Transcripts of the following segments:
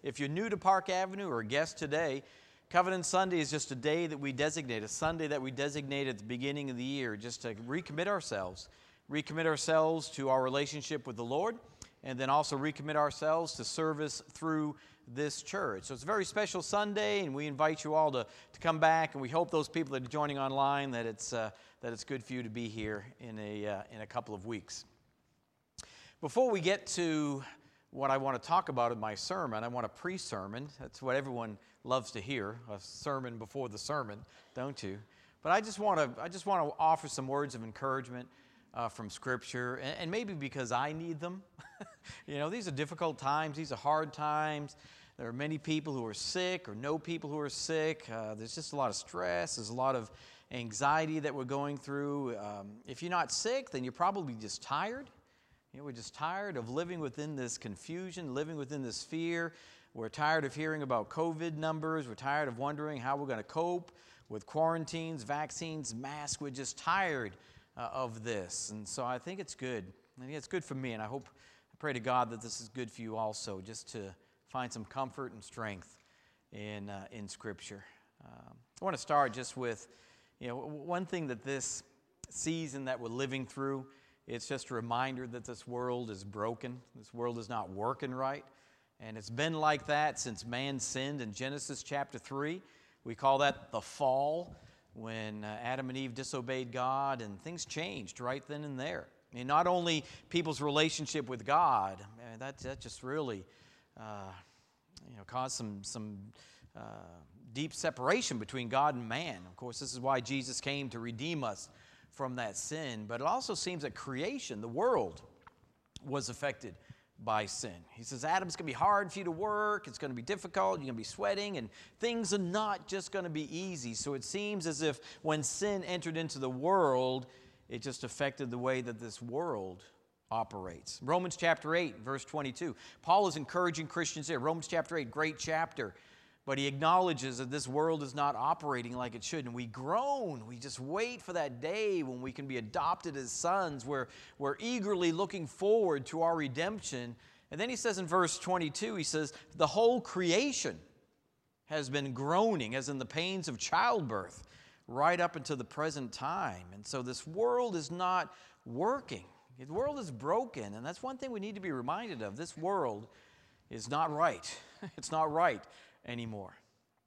if you're new to Park Avenue or a guest today, Covenant Sunday is just a day that we designate, a Sunday that we designate at the beginning of the year, just to recommit ourselves to our relationship with the Lord, and then also recommit ourselves to service through this church. So it's a very special Sunday, and we invite you all to come back, and we hope those people that are joining online that it's good for you to be here in a couple of weeks. Before we get to what I want to talk about in my sermon, I want a pre-sermon. That's what everyone loves to hear, a sermon before the sermon, don't you? But I just want to offer some words of encouragement from Scripture, and maybe because I need them. These are difficult times. These are hard times. There are many people who are sick or know people who are sick. There's just a lot of stress. There's a lot of anxiety that we're going through. If you're not sick, then you're probably just tired. We're just tired of living within this confusion, living within this fear. We're tired of hearing about COVID numbers. We're tired of wondering how we're going to cope with quarantines, vaccines, masks. We're just tired of this. And so I think it's good. I think it's good for me, and I pray to God that this is good for you also, just to find some comfort and strength in Scripture. I want to start just with, one thing that this season that we're living through, it's just a reminder that this world is broken. This world is not working right. And it's been like that since man sinned in Genesis chapter 3. We call that the fall, when Adam and Eve disobeyed God, and things changed right then and there. And not only people's relationship with God, that just really caused some deep separation between God and man. Of course, this is why Jesus came to redeem us from that sin. But it also seems that creation, the world, was affected by sin. He says, Adam, it's going to be hard for you to work. It's going to be difficult. You're going to be sweating, and things are not just going to be easy. So it seems as if when sin entered into the world, it just affected the way that this world operates. Romans chapter 8, verse 22. Paul is encouraging Christians here. Romans chapter 8, great chapter. But he acknowledges that this world is not operating like it should. And we groan. We just wait for that day when we can be adopted as sons. We're eagerly looking forward to our redemption. And then he says in verse 22, he says, the whole creation has been groaning, as in the pains of childbirth, right up until the present time. And so this world is not working. The world is broken. And that's one thing we need to be reminded of. This world is not right. It's not right anymore.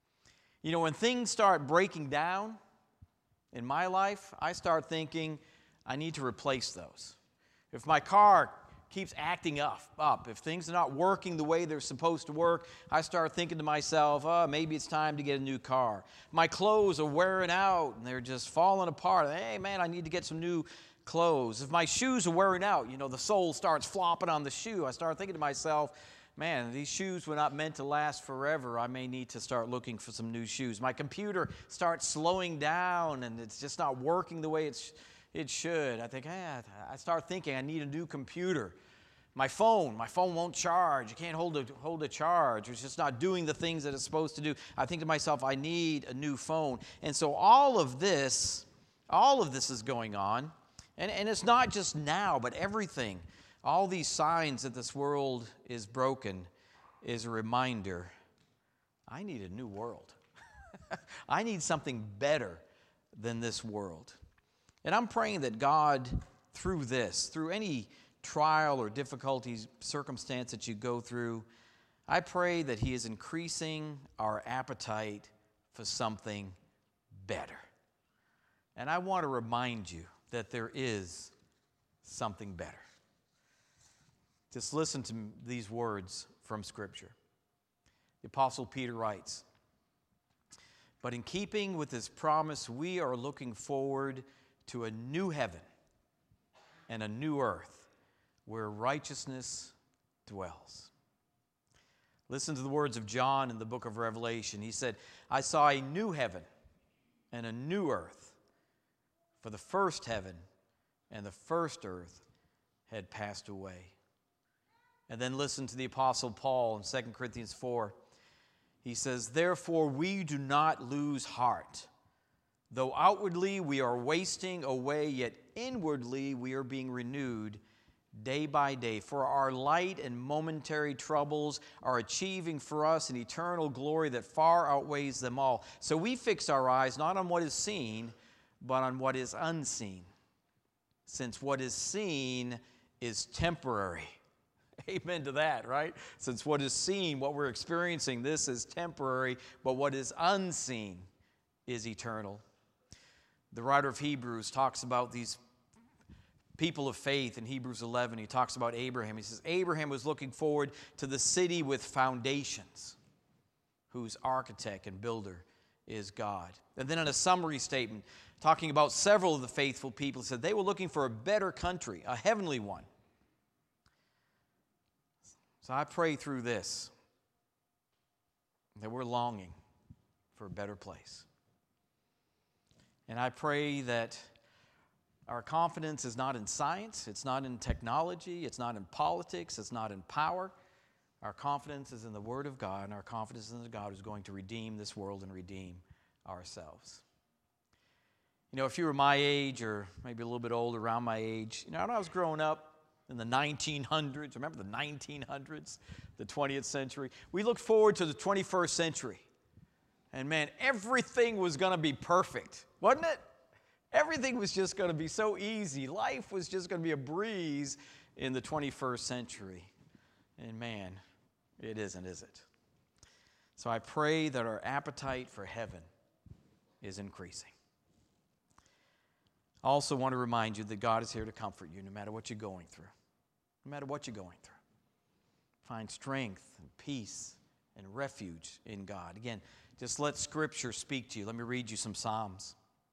When things start breaking down in my life, I start thinking I need to replace those. If my car keeps acting up, if things are not working the way they're supposed to work, I start thinking to myself, maybe it's time to get a new car. My clothes are wearing out and they're just falling apart. Hey, man, I need to get some new clothes. If my shoes are wearing out, the sole starts flopping on the shoe, I start thinking to myself, man, these shoes were not meant to last forever. I may need to start looking for some new shoes. My computer starts slowing down and it's just not working the way it should. I think, I start thinking I need a new computer. My phone won't charge. You can't hold a charge. It's just not doing the things that it's supposed to do. I think to myself, I need a new phone. And so all of this is going on. And it's not just now, but everything. All these signs that this world is broken is a reminder, I need a new world. I need something better than this world. And I'm praying that God, through any trial or difficulties, circumstance that you go through, I pray that He is increasing our appetite for something better. And I want to remind you that there is something better. Just listen to these words from Scripture. The Apostle Peter writes, but in keeping with this promise, we are looking forward to a new heaven and a new earth where righteousness dwells. Listen to the words of John in the book of Revelation. He said, I saw a new heaven and a new earth, for the first heaven and the first earth had passed away. And then listen to the Apostle Paul in 2 Corinthians 4. He says, therefore we do not lose heart. Though outwardly we are wasting away, yet inwardly we are being renewed day by day. For our light and momentary troubles are achieving for us an eternal glory that far outweighs them all. So we fix our eyes not on what is seen, but on what is unseen, since what is seen is temporary. Amen to that, right? Since what is seen, what we're experiencing, this is temporary, but what is unseen is eternal. The writer of Hebrews talks about these people of faith in Hebrews 11. He talks about Abraham. He says, Abraham was looking forward to the city with foundations, whose architect and builder is God. And then in a summary statement, talking about several of the faithful people, he said they were looking for a better country, a heavenly one. So I pray through this that we're longing for a better place. And I pray that our confidence is not in science, it's not in technology, it's not in politics, it's not in power. Our confidence is in the Word of God, and our confidence is in the God who's going to redeem this world and redeem ourselves. You know, if you were my age, or maybe a little bit older, around my age, you know, when I was growing up in the 1900s, remember the 1900s, the 20th century, we looked forward to the 21st century. And man, everything was going to be perfect, wasn't it? Everything was just going to be so easy. Life was just going to be a breeze in the 21st century. And man, it isn't, is it? So I pray that our appetite for heaven is increasing. I also want to remind you that God is here to comfort you no matter what you're going through. No matter what you're going through. Find strength and peace and refuge in God. Again, just let Scripture speak to you. Let me read you some Psalms.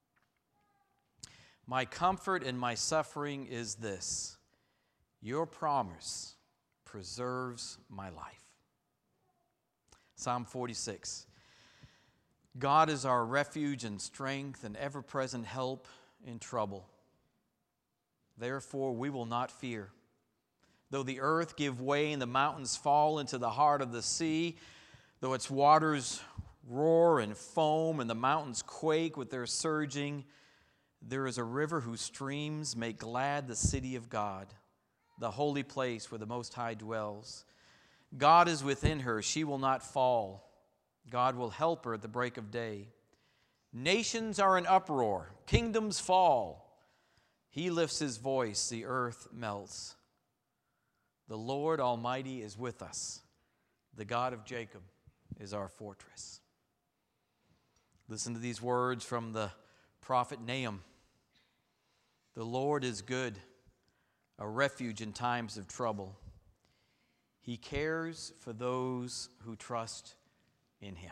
My comfort in my suffering is this: your promise preserves my life. Psalm 46. God is our refuge and strength and ever-present help in trouble. Therefore we will not fear. Though the earth give way and the mountains fall into the heart of the sea, though its waters roar and foam and the mountains quake with their surging, there is a river whose streams make glad the city of God, the holy place where the Most High dwells. God is within her, she will not fall. God will help her at the break of day. Nations are in uproar, kingdoms fall. He lifts his voice, the earth melts. The Lord Almighty is with us. The God of Jacob is our fortress. Listen to these words from the prophet Nahum. The Lord is good, a refuge in times of trouble. He cares for those who trust in him.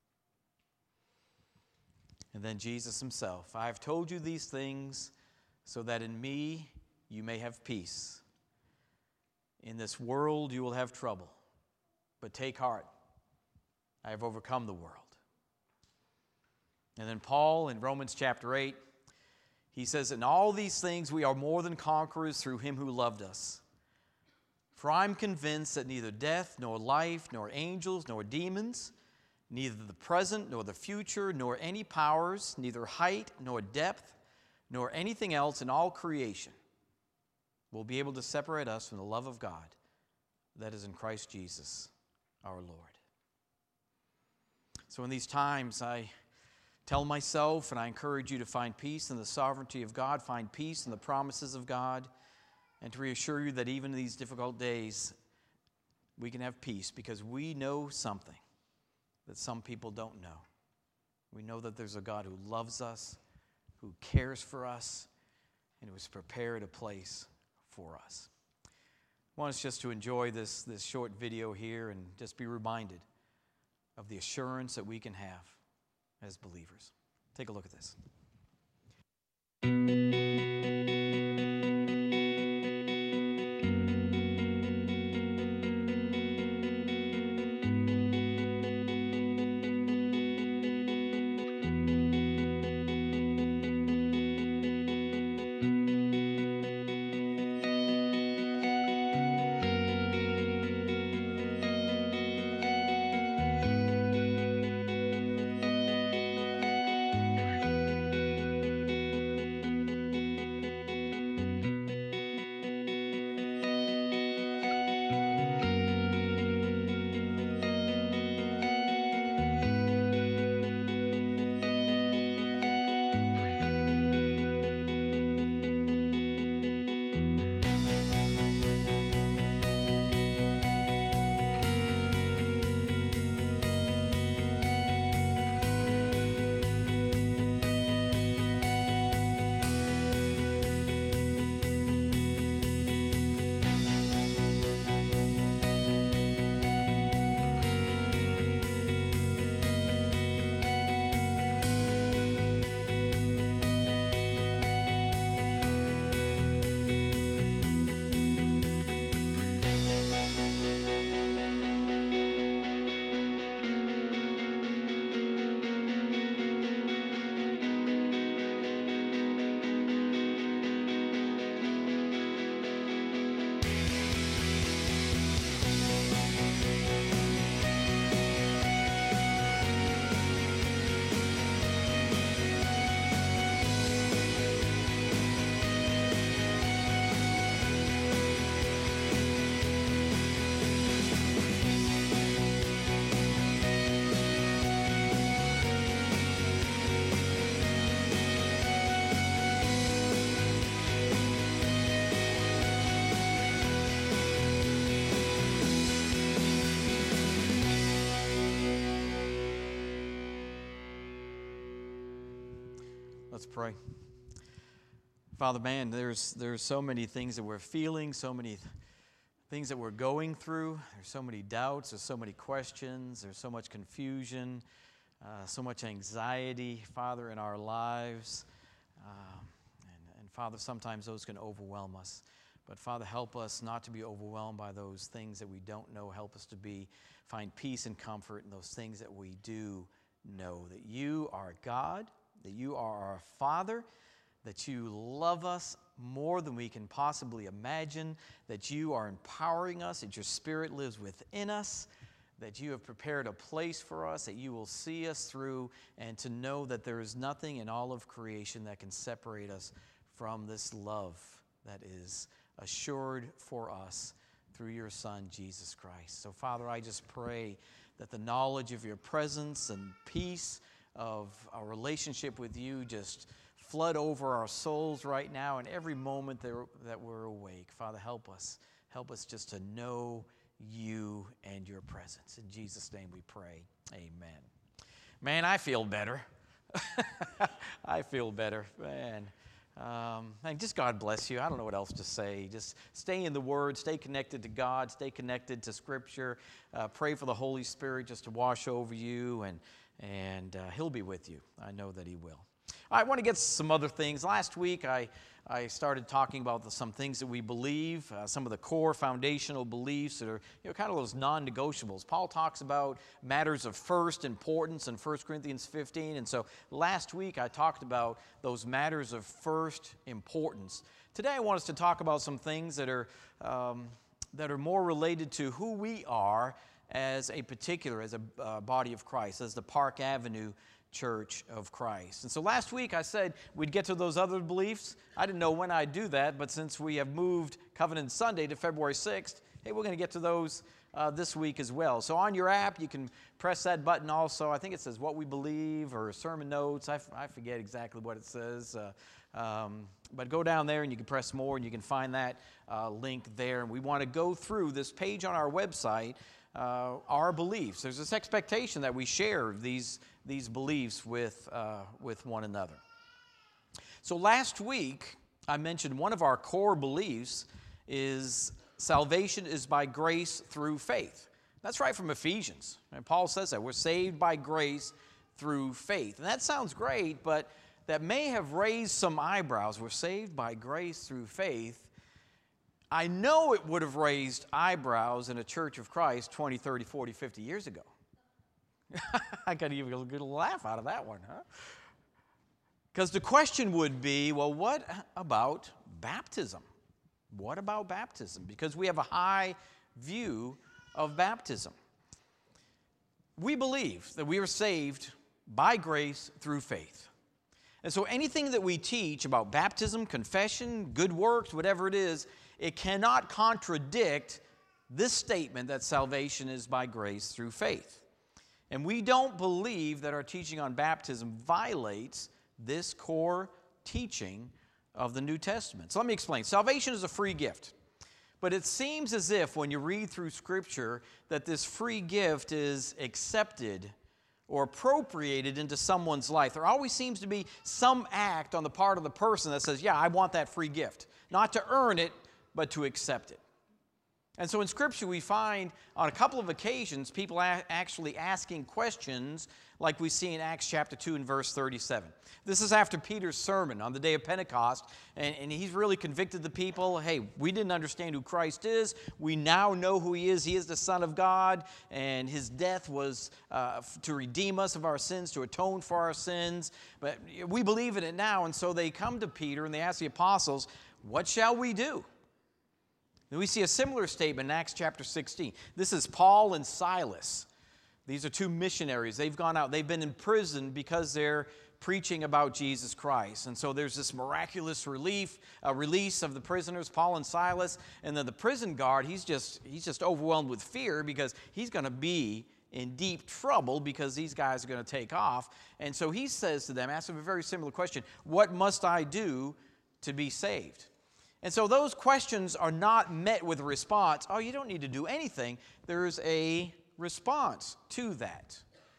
And then Jesus himself, I have told you these things so that in me you may have peace. In this world you will have trouble, but take heart, I have overcome the world. And then Paul in Romans chapter 8, he says, in all these things we are more than conquerors through him who loved us. For I'm convinced that neither death, nor life, nor angels, nor demons, neither the present, nor the future, nor any powers, neither height, nor depth, nor anything else in all creation will be able to separate us from the love of God that is in Christ Jesus our Lord. So in these times, I tell myself and I encourage you to find peace in the sovereignty of God, find peace in the promises of God, and to reassure you that even in these difficult days, we can have peace because we know something that some people don't know. We know that there's a God who loves us, who cares for us, and who has prepared a place for us. I want us just to enjoy this short video here and just be reminded of the assurance that we can have as believers. Take a look at this. Let's pray. Father, man, there's so many things that we're feeling, so many things that we're going through. There's so many doubts, there's so many questions, there's so much confusion, so much anxiety, Father, in our lives. And Father, sometimes those can overwhelm us. But Father, help us not to be overwhelmed by those things that we don't know. Help us to find peace and comfort in those things that we do know. That you are God, that you are our Father, that you love us more than we can possibly imagine, that you are empowering us, that your Spirit lives within us, that you have prepared a place for us, that you will see us through, and to know that there is nothing in all of creation that can separate us from this love that is assured for us through your Son, Jesus Christ. So, Father, I just pray that the knowledge of your presence and peace of our relationship with you just flood over our souls right now and every moment that we're awake. Father, help us. Help us just to know you and your presence. In Jesus' name we pray. Amen. Man, I feel better. I feel better. Man. And just God bless you. I don't know what else to say. Just stay in the Word, stay connected to God, stay connected to Scripture. Pray for the Holy Spirit just to wash over you, and He'll be with you. I know that He will. I want to get some other things. Last week I started talking about some things that we believe, some of the core foundational beliefs that are kind of those non-negotiables. Paul talks about matters of first importance in 1 Corinthians 15, and so last week I talked about those matters of first importance. Today I want us to talk about some things that are more related to who we are as a body of Christ, as the Park Avenue Church of Christ. And so last week I said we'd get to those other beliefs. I didn't know when I'd do that, but since we have moved Covenant Sunday to February 6th, hey, we're going to get to those this week as well. So on your app, you can press that button also. I think it says What We Believe or Sermon Notes. I forget exactly what it says. But go down there and you can press more and you can find that link there. And we want to go through this page on our website, our beliefs. There's this expectation that we share these beliefs with one another. So last week, I mentioned one of our core beliefs is salvation is by grace through faith. That's right from Ephesians. And Paul says that. We're saved by grace through faith. And that sounds great, but that may have raised some eyebrows. We're saved by grace through faith. I know it would have raised eyebrows in a Church of Christ 20, 30, 40, 50 years ago. I got even a good laugh out of that one, huh? Because the question would be, well, what about baptism? What about baptism? Because we have a high view of baptism. We believe that we are saved by grace through faith. And so anything that we teach about baptism, confession, good works, whatever it is, it cannot contradict this statement that salvation is by grace through faith. And we don't believe that our teaching on baptism violates this core teaching of the New Testament. So let me explain. Salvation is a free gift. But it seems as if when you read through Scripture that this free gift is accepted or appropriated into someone's life. There always seems to be some act on the part of the person that says, yeah, I want that free gift. Not to earn it, but to accept it. And so in Scripture we find on a couple of occasions people actually asking questions like we see in Acts chapter 2 and verse 37. This is after Peter's sermon on the day of Pentecost, and he's really convicted the people. Hey, we didn't understand who Christ is. We now know who He is. He is the Son of God, and His death was to redeem us of our sins, to atone for our sins. But we believe in it now, and so they come to Peter and they ask the apostles, what shall we do? And we see a similar statement in Acts chapter 16. This is Paul and Silas. These are two missionaries. They've gone out. They've been in prison because they're preaching about Jesus Christ. And so there's this miraculous release of the prisoners, Paul and Silas. And then the prison guard, he's just overwhelmed with fear because he's going to be in deep trouble because these guys are going to take off. And so he says to them, asks them a very similar question, what must I do to be saved? And so those questions are not met with a response, oh, you don't need to do anything. There's a response to that.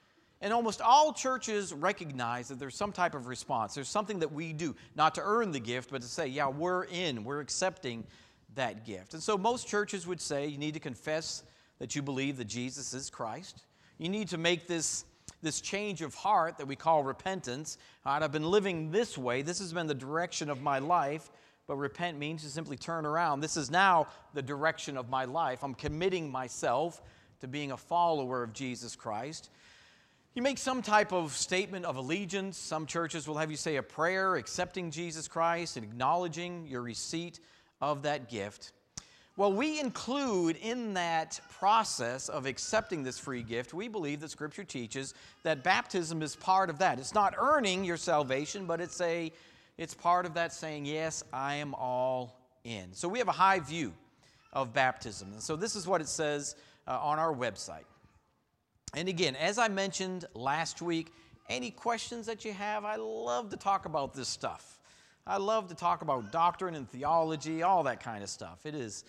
And almost all churches recognize that there's some type of response. There's something that we do, not to earn the gift, but to say, yeah, we're accepting that gift. And so most churches would say you need to confess that you believe that Jesus is Christ. You need to make this change of heart that we call repentance. All right, I've been living this way. This has been the direction of my life. But repent means to simply turn around. This is now the direction of my life. I'm committing myself to being a follower of Jesus Christ. You make some type of statement of allegiance. Some churches will have you say a prayer accepting Jesus Christ and acknowledging your receipt of that gift. Well, we include in that process of accepting this free gift, we believe that Scripture teaches that baptism is part of that. It's not earning your salvation, but it's part of that saying, yes, I am all in. So we have a high view of baptism. And so this is what it says on our website. And again, as I mentioned last week, any questions that you have, I love to talk about this stuff. I love to talk about doctrine and theology, all that kind of stuff. It is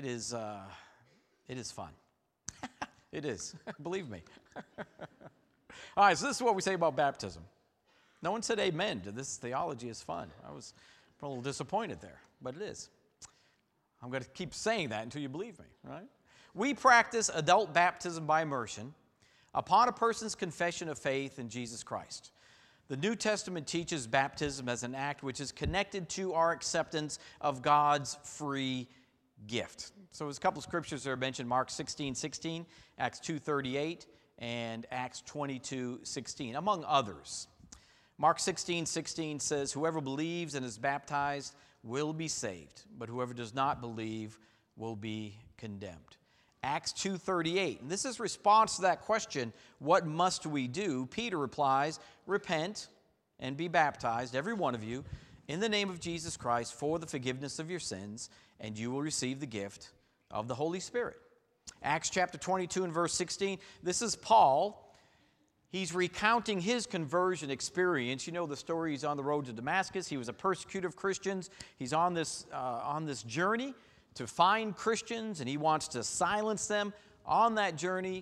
fun. It is, believe me. All right, so this is what we say about baptism. No one said amen to this theology is fun. I was a little disappointed there, but it is. I'm going to keep saying that until you believe me, right? We practice adult baptism by immersion upon a person's confession of faith in Jesus Christ. The New Testament teaches baptism as an act which is connected to our acceptance of God's free gift. So there's a couple of scriptures that are mentioned, Mark 16:16, Acts 2:38, and Acts 22:16, among others. Mark 16:16 says, whoever believes and is baptized will be saved, but whoever does not believe will be condemned. Acts 2:38, and this is response to that question, what must we do? Peter replies, repent and be baptized, every one of you, in the name of Jesus Christ for the forgiveness of your sins, and you will receive the gift of the Holy Spirit. Acts chapter 22 and verse 16, this is Paul. He's recounting his conversion experience. You know the story, he's on the road to Damascus. He was a persecutor of Christians. He's on this journey to find Christians, and he wants to silence them. On that journey,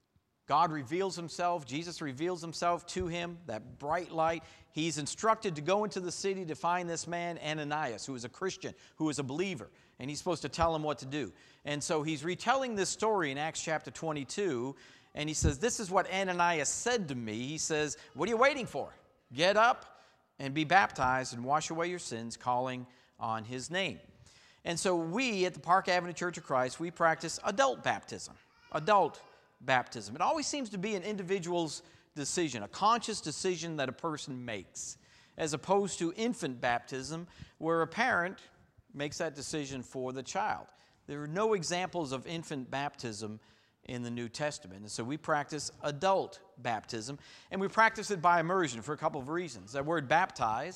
God reveals himself. Jesus reveals himself to him, that bright light. He's instructed to go into the city to find this man, Ananias, who is a Christian, who is a believer, and he's supposed to tell him what to do. And so he's retelling this story in Acts chapter 22, and he says, this is what Ananias said to me. He says, what are you waiting for? Get up and be baptized and wash away your sins, calling on his name. And so we at the Park Avenue Church of Christ, we practice adult baptism. Adult baptism. It always seems to be an individual's decision, a conscious decision that a person makes, as opposed to infant baptism, where a parent makes that decision for the child. There are no examples of infant baptism in the New Testament. And so we practice adult baptism, and we practice it by immersion for a couple of reasons. That word baptize,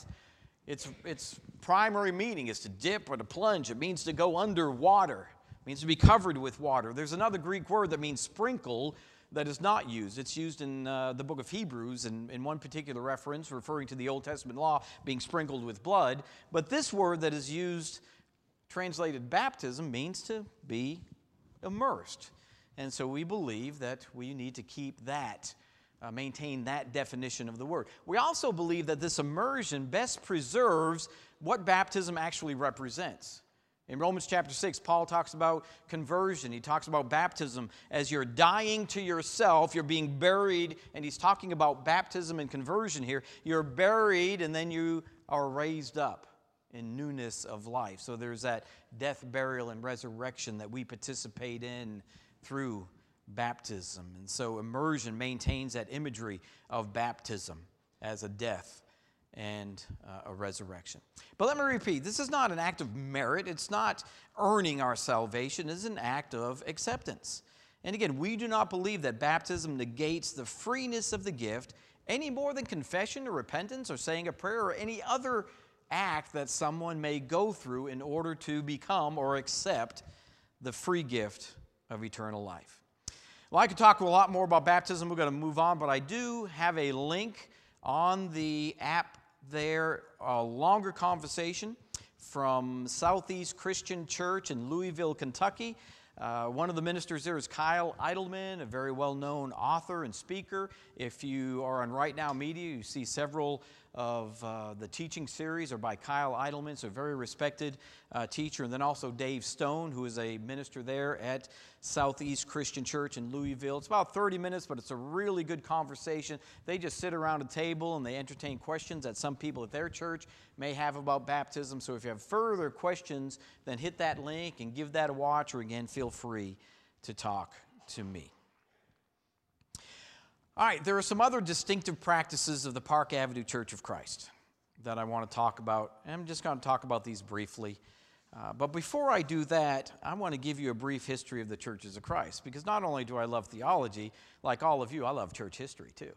its primary meaning is to dip or to plunge. It means to go under water. It means to be covered with water. There's another Greek word that means sprinkle that is not used. It's used in the book of Hebrews in one particular reference referring to the Old Testament law being sprinkled with blood. But this word that is used, translated baptism, means to be immersed. And so we believe that we need to keep that, maintain that definition of the word. We also believe that this immersion best preserves what baptism actually represents. In Romans chapter 6, Paul talks about conversion. He talks about baptism as you're dying to yourself, you're being buried, and he's talking about baptism and conversion here. You're buried and then you are raised up in newness of life. So there's that death, burial, and resurrection that we participate in through baptism. And so immersion maintains that imagery of baptism as a death and a resurrection. But let me repeat, this is not an act of merit. It's not earning our salvation. It's an act of acceptance. And again, we do not believe that baptism negates the freeness of the gift any more than confession or repentance or saying a prayer or any other act that someone may go through in order to become or accept the free gift of eternal life. Well, I could talk a lot more about baptism. We're going to move on, but I do have a link on the app there, a longer conversation from Southeast Christian Church in Louisville, Kentucky. One of the ministers there is Kyle Idleman, a very well-known author and speaker. If you are on Right Now Media, you see several of the teaching series are by Kyle Idleman, so a very respected teacher. And then also Dave Stone, who is a minister there at Southeast Christian Church in Louisville. It's about 30 minutes, but it's a really good conversation. They just sit around a table and they entertain questions that some people at their church may have about baptism. So if you have further questions, then hit that link and give that a watch, or again, feel free to talk to me. All right, there are some other distinctive practices of the Park Avenue Church of Christ that I want to talk about. I'm just going to talk about these briefly. But before I do that, I want to give you a brief history of the Churches of Christ, because not only do I love theology, like all of you, I love church history too.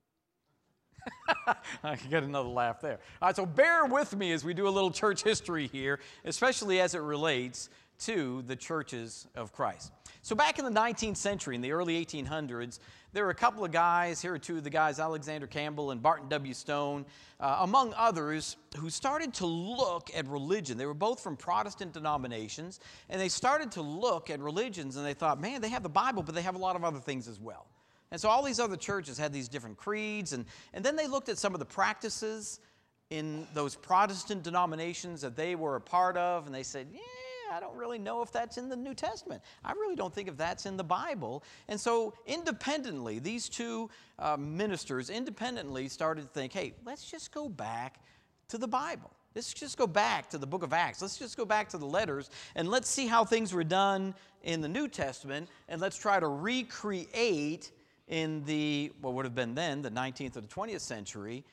I can get another laugh there. All right, so bear with me as we do a little church history here, especially as it relates to the Churches of Christ. So back in the 19th century, in the early 1800s, there were a couple of guys, here are two of the guys, Alexander Campbell and Barton W. Stone, among others, who started to look at religion. They were both from Protestant denominations, and they started to look at religions, and they thought, man, they have the Bible, but they have a lot of other things as well. And so all these other churches had these different creeds, and then they looked at some of the practices in those Protestant denominations that they were a part of, and they said, yeah, I don't really know if that's in the New Testament. I really don't think if that's in the Bible. And so independently, these two ministers independently started to think, hey, let's just go back to the Bible. Let's just go back to the book of Acts. Let's just go back to the letters, and let's see how things were done in the New Testament, and let's try to recreate in the, what would have been then, the 19th or the 20th century,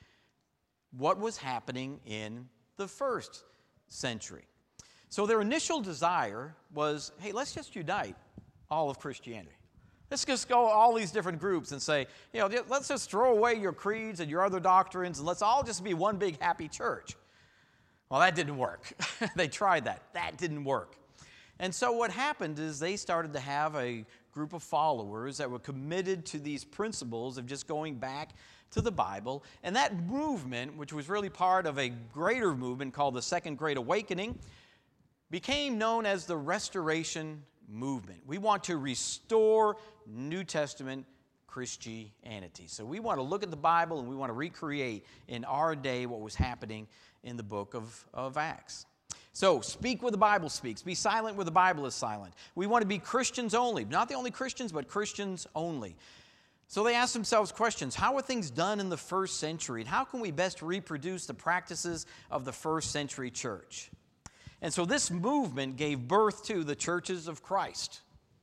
what was happening in the first century. So their initial desire was, hey, let's just unite all of Christianity. Let's just go all these different groups and say, you know, let's just throw away your creeds and your other doctrines, and let's all just be one big happy church. Well, that didn't work. They tried that. That didn't work. And so what happened is they started to have a group of followers that were committed to these principles of just going back to the Bible. And that movement, which was really part of a greater movement called the Second Great Awakening, became known as the Restoration Movement. We want to restore New Testament Christianity. So we want to look at the Bible and we want to recreate in our day what was happening in the book of Acts. So speak where the Bible speaks. Be silent where the Bible is silent. We want to be Christians only. Not the only Christians, but Christians only. So they asked themselves questions. How were things done in the first century? And how can we best reproduce the practices of the first century church? And so this movement gave birth to the Churches of Christ,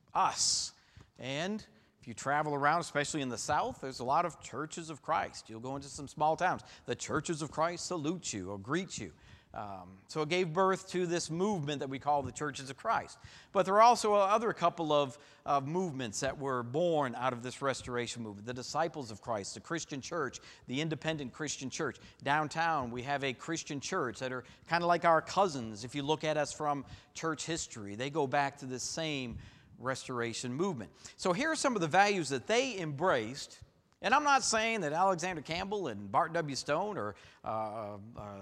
us. And if you travel around, especially in the South, there's a lot of Churches of Christ. You'll go into some small towns. The Churches of Christ salute you or greet you. So it gave birth to this movement that we call the Churches of Christ. But there are also other couple of movements that were born out of this restoration movement. The Disciples of Christ, the Christian Church, the Independent Christian Church. Downtown, we have a Christian church that are kind of like our cousins. If you look at us from church history, they go back to this same restoration movement. So here are some of the values that they embraced. And I'm not saying that Alexander Campbell and Barton W. Stone are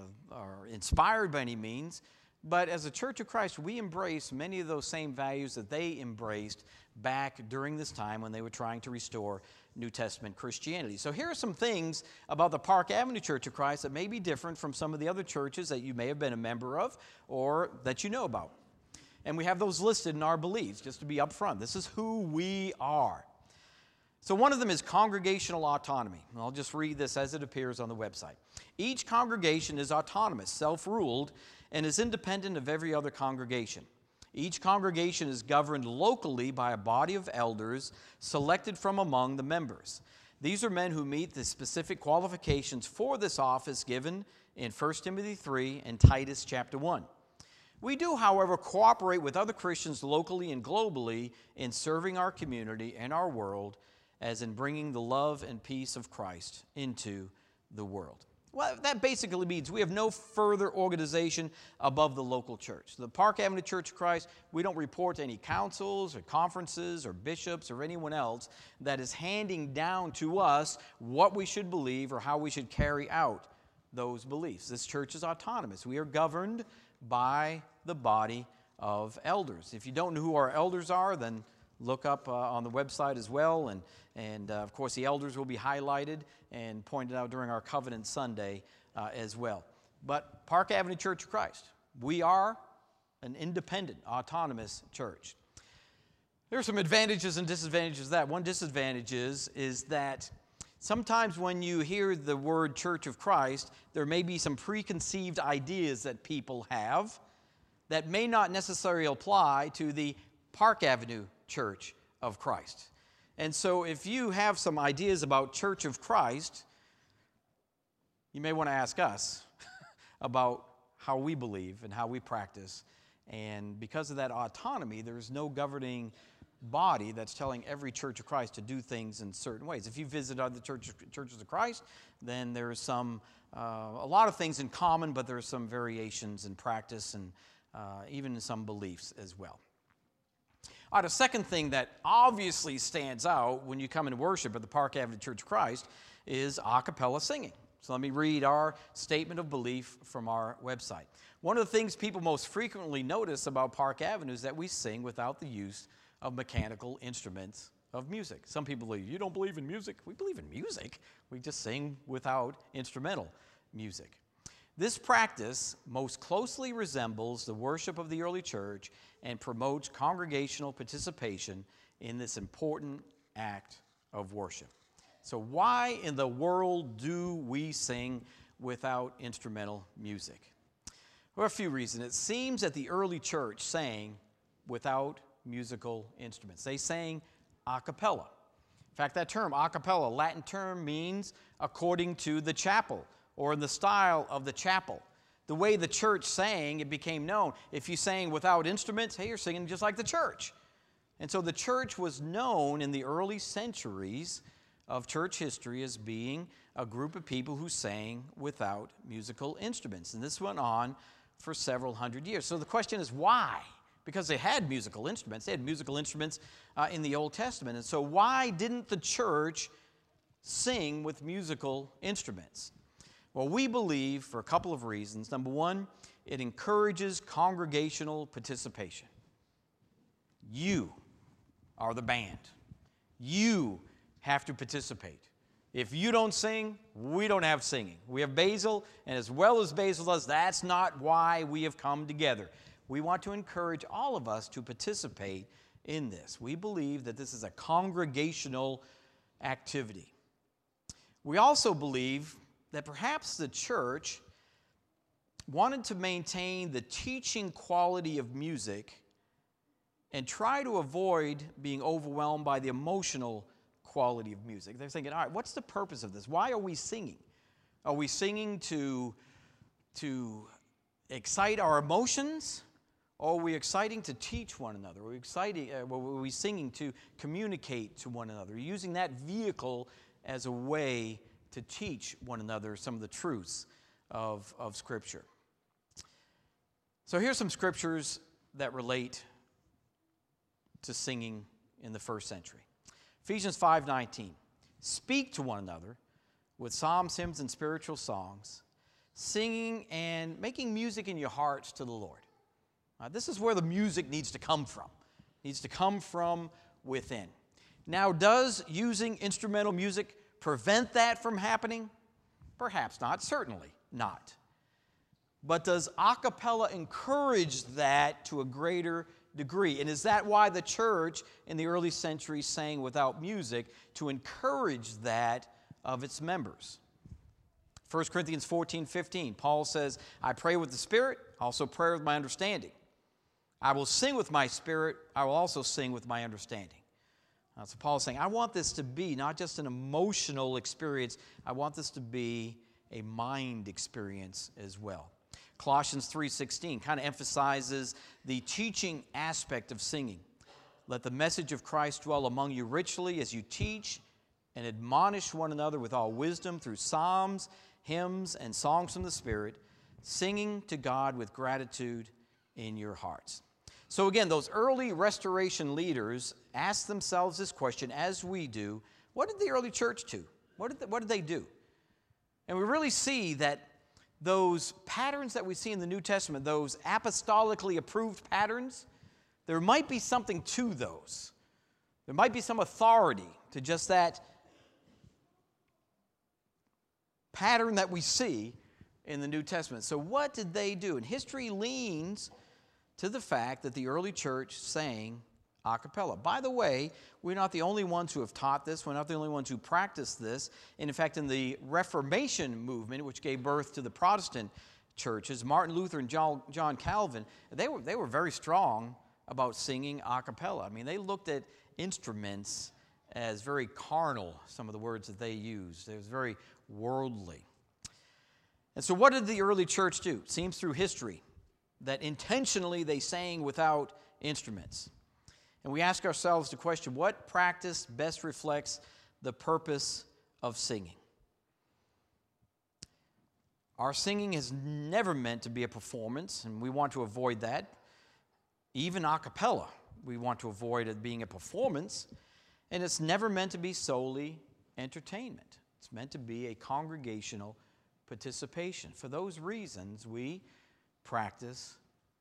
inspired by any means, but as a Church of Christ, we embrace many of those same values that they embraced back during this time when they were trying to restore New Testament Christianity. So here are some things about the Park Avenue Church of Christ that may be different from some of the other churches that you may have been a member of or that you know about. And we have those listed in our beliefs, just to be upfront. This is who we are. So one of them is congregational autonomy. And I'll just read this as it appears on the website. Each congregation is autonomous, self-ruled, and is independent of every other congregation. Each congregation is governed locally by a body of elders selected from among the members. These are men who meet the specific qualifications for this office given in 1 Timothy 3 and Titus chapter 1. We do, however, cooperate with other Christians locally and globally in serving our community and our world, as in bringing the love and peace of Christ into the world. Well, that basically means we have no further organization above the local church. The Park Avenue Church of Christ, we don't report to any councils or conferences or bishops or anyone else that is handing down to us what we should believe or how we should carry out those beliefs. This church is autonomous. We are governed by the body of elders. If you don't know who our elders are, then look up on the website as well. And of course, the elders will be highlighted and pointed out during our Covenant Sunday as well. But Park Avenue Church of Christ, we are an independent, autonomous church. There are some advantages and disadvantages of that. One disadvantage is that sometimes when you hear the word Church of Christ, there may be some preconceived ideas that people have that may not necessarily apply to the Park Avenue Church of Christ. And so if you have some ideas about Church of Christ, you may want to ask us about how we believe and how we practice. And because of that autonomy, there's no governing body that's telling every Church of Christ to do things in certain ways. If you visit other churches of Christ, then there's some, a lot of things in common, but there's some variations in practice and even in some beliefs as well. All right, a second thing that obviously stands out when you come and worship at the Park Avenue Church of Christ is a cappella singing. So let me read our statement of belief from our website. One of the things people most frequently notice about Park Avenue is that we sing without the use of mechanical instruments of music. Some people believe, you don't believe in music? We believe in music. We just sing without instrumental music. This practice most closely resembles the worship of the early church and promotes congregational participation in this important act of worship. So why in the world do we sing without instrumental music? Well, a few reasons. It seems that the early church sang without musical instruments. They sang a cappella. In fact, that term, a cappella, Latin term, means according to the chapel or in the style of the chapel. The way the church sang, it became known. If you sang without instruments, hey, you're singing just like the church. And so the church was known in the early centuries of church history as being a group of people who sang without musical instruments. And this went on for several hundred years. So the question is, why? Because they had musical instruments. They had musical instruments in the Old Testament. And so why didn't the church sing with musical instruments? Well, we believe for a couple of reasons. Number one, it encourages congregational participation. You are the band. You have to participate. If you don't sing, we don't have singing. We have Basil, and as well as Basil does, that's not why we have come together. We want to encourage all of us to participate in this. We believe that this is a congregational activity. We also believe that perhaps the church wanted to maintain the teaching quality of music and try to avoid being overwhelmed by the emotional quality of music. They're thinking, all right, what's the purpose of this? Why are we singing? Are we singing to excite our emotions? Or are we exciting to teach one another? Are we singing to communicate to one another? Using that vehicle as a way to teach one another some of the truths of Scripture. So here's some scriptures that relate to singing in the first century. Ephesians 5:19. Speak to one another with psalms, hymns, and spiritual songs, singing and making music in your hearts to the Lord. This is where the music needs to come from. It needs to come from within. Now, does using instrumental music prevent that from happening? Perhaps not, certainly not. But does a cappella encourage that to a greater degree? And is that why the church in the early centuries sang without music, to encourage that of its members? 1 Corinthians 14:15, Paul says, I pray with the Spirit, also pray with my understanding. I will sing with my spirit, I will also sing with my understanding. So Paul is saying, I want this to be not just an emotional experience, I want this to be a mind experience as well. Colossians 3:16 kind of emphasizes the teaching aspect of singing. Let the message of Christ dwell among you richly as you teach and admonish one another with all wisdom through psalms, hymns, and songs from the Spirit, singing to God with gratitude in your hearts. So again, those early restoration leaders asked themselves this question, as we do, what did the early church do? What did they do? And we really see that those patterns that we see in the New Testament, those apostolically approved patterns, there might be something to those. There might be some authority to just that pattern that we see in the New Testament. So what did they do? And history leans to the fact that the early church sang a cappella. By the way, we're not the only ones who have taught this. We're not the only ones who practice this. And in fact, in the Reformation movement, which gave birth to the Protestant churches, Martin Luther and John Calvin, they were very strong about singing a cappella. I mean, they looked at instruments as very carnal, some of the words that they used. It was very worldly. And so what did the early church do? It seems through history that intentionally they sang without instruments. And we ask ourselves the question, what practice best reflects the purpose of singing? Our singing is never meant to be a performance, and we want to avoid that. Even a cappella, we want to avoid it being a performance, and it's never meant to be solely entertainment. It's meant to be a congregational participation. For those reasons, we practice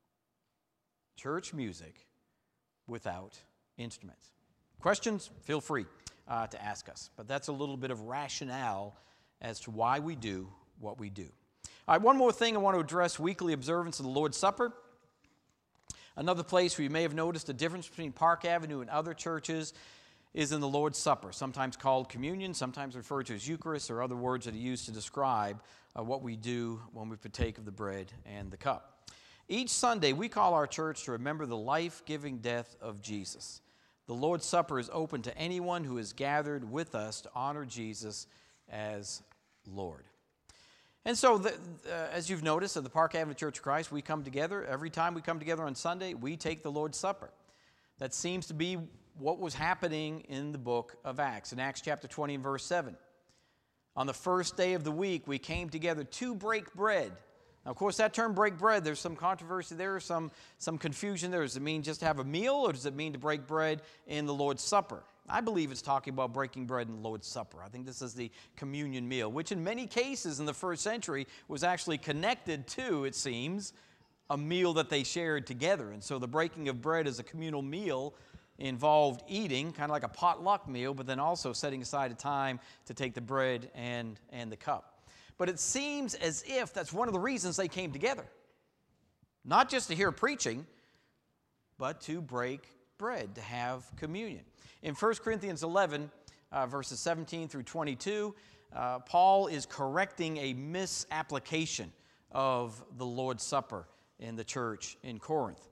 church music without instruments. Questions? Feel free to ask us. But that's a little bit of rationale as to why we do what we do. All right, one more thing I want to address: weekly observance of the Lord's Supper. Another place where you may have noticed a difference between Park Avenue and other churches is in the Lord's Supper, sometimes called communion, sometimes referred to as Eucharist, or other words that are used to describe what we do when we partake of the bread and the cup. Each Sunday, we call our church to remember the life-giving death of Jesus. The Lord's Supper is open to anyone who is gathered with us to honor Jesus as Lord. And so, as you've noticed, at the Park Avenue Church of Christ, we come together. Every time we come together on Sunday, we take the Lord's Supper. That seems to be what was happening in the book of Acts. In Acts chapter 20 and verse 7. On the first day of the week, we came together to break bread. Now, of course, that term break bread, there's some controversy there, some confusion there. Does it mean just to have a meal, or does it mean to break bread in the Lord's Supper? I believe it's talking about breaking bread in the Lord's Supper. I think this is the communion meal, which in many cases in the first century was actually connected to, it seems, a meal that they shared together. And so the breaking of bread as a communal meal involved eating, kind of like a potluck meal, but then also setting aside a time to take the bread and the cup. But it seems as if that's one of the reasons they came together. Not just to hear preaching, but to break bread, to have communion. In 1 Corinthians 11, verses 17 through 22, Paul is correcting a misapplication of the Lord's Supper in the church in Corinth.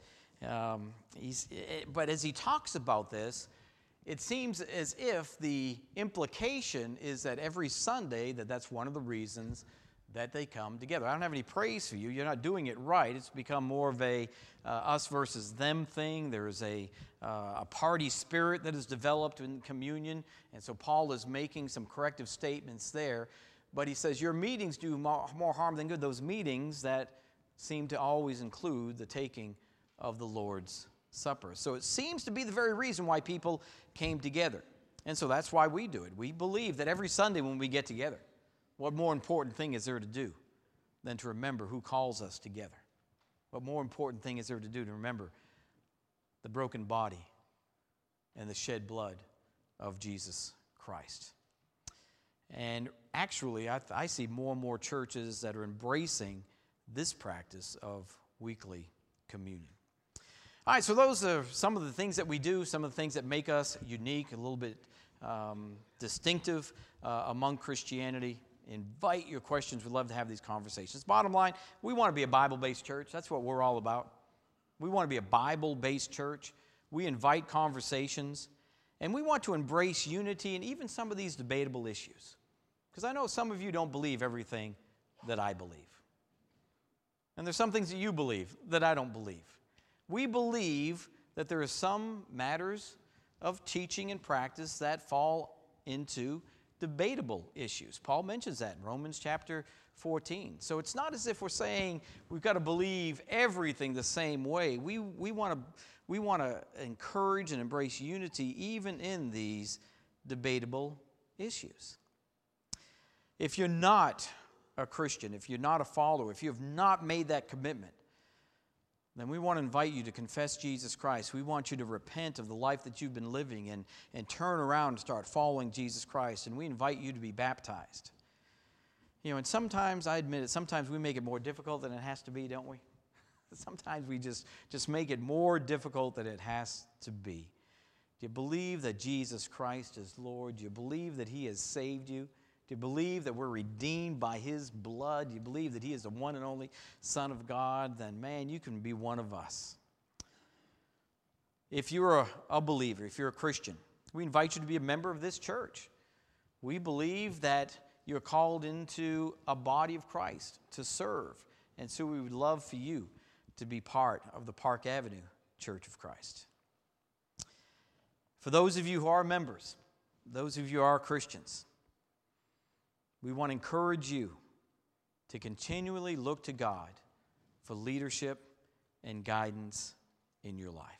But as he talks about this, it seems as if the implication is that every Sunday that's one of the reasons that they come together. I don't have any praise for you. You're not doing it right. It's become more of a us versus them thing. There's a party spirit that is developed in communion. And so Paul is making some corrective statements there. But he says, your meetings do more harm than good. Those meetings that seem to always include the taking of the Lord's Supper. So it seems to be the very reason why people came together. And so that's why we do it. We believe that every Sunday when we get together, what more important thing is there to do than to remember who calls us together? What more important thing is there to do to remember the broken body and the shed blood of Jesus Christ? And actually, I see more and more churches that are embracing this practice of weekly communion. All right, so those are some of the things that we do, some of the things that make us unique, a little bit distinctive among Christianity. Invite your questions. We'd love to have these conversations. Bottom line, we want to be a Bible-based church. That's what we're all about. We want to be a Bible-based church. We invite conversations, and we want to embrace unity and even some of these debatable issues. Because I know some of you don't believe everything that I believe. And there's some things that you believe that I don't believe. We believe that there are some matters of teaching and practice that fall into debatable issues. Paul mentions that in Romans chapter 14. So it's not as if we're saying we've got to believe everything the same way. We want to encourage and embrace unity even in these debatable issues. If you're not a Christian, if you're not a follower, if you have not made that commitment, then we want to invite you to confess Jesus Christ. We want you to repent of the life that you've been living and turn around and start following Jesus Christ. And we invite you to be baptized. And sometimes, I admit it, sometimes we make it more difficult than it has to be, don't we? Sometimes we just make it more difficult than it has to be. Do you believe that Jesus Christ is Lord? Do you believe that He has saved you? Do you believe that we're redeemed by His blood? Do you believe that He is the one and only Son of God? Then, man, you can be one of us. If you're a believer, if you're a Christian, we invite you to be a member of this church. We believe that you're called into a body of Christ to serve. And so we would love for you to be part of the Park Avenue Church of Christ. For those of you who are members, those of you who are Christians, we want to encourage you to continually look to God for leadership and guidance in your life.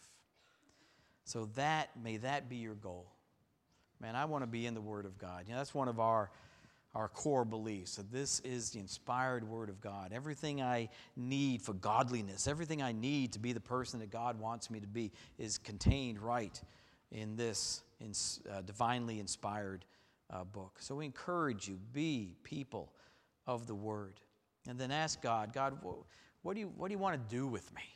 So may that be your goal. Man, I want to be in the Word of God. That's one of our core beliefs, that this is the inspired Word of God. Everything I need for godliness, everything I need to be the person that God wants me to be is contained right in this divinely inspired book. So we encourage you, be people of the Word. And then ask God, what do you want to do with me?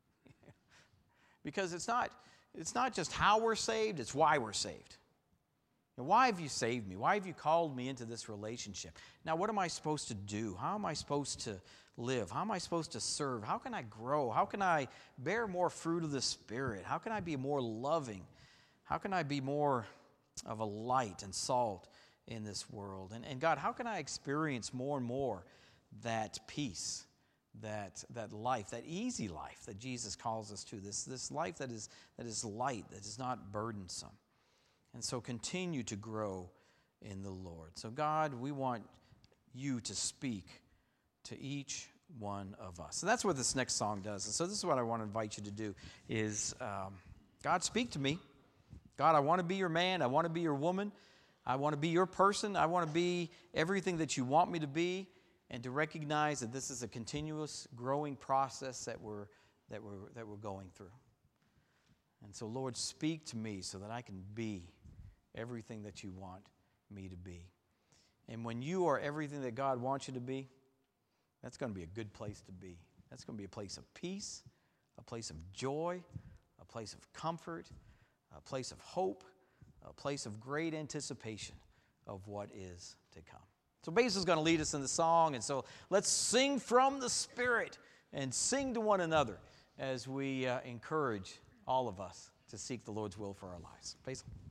Because it's not just how we're saved, it's why we're saved. Why have you saved me? Why have you called me into this relationship? Now, what am I supposed to do? How am I supposed to live? How am I supposed to serve? How can I grow? How can I bear more fruit of the Spirit? How can I be more loving? How can I be more of a light and salt in this world? And God, how can I experience more and more that peace, that life, that easy life that Jesus calls us to, this life that is light, that is not burdensome? And so continue to grow in the Lord. So God, we want you to speak to each one of us. So that's what this next song does. And so this is what I want to invite you to do is, God, speak to me. God, I want to be your man. I want to be your woman. I want to be your person. I want to be everything that you want me to be, and to recognize that this is a continuous growing process that we're going through. And so, Lord, speak to me so that I can be everything that you want me to be. And when you are everything that God wants you to be, that's going to be a good place to be. That's going to be a place of peace, a place of joy, a place of comfort, a place of hope, a place of great anticipation of what is to come. So Bass is going to lead us in the song, and so let's sing from the Spirit and sing to one another as we encourage all of us to seek the Lord's will for our lives. Basil.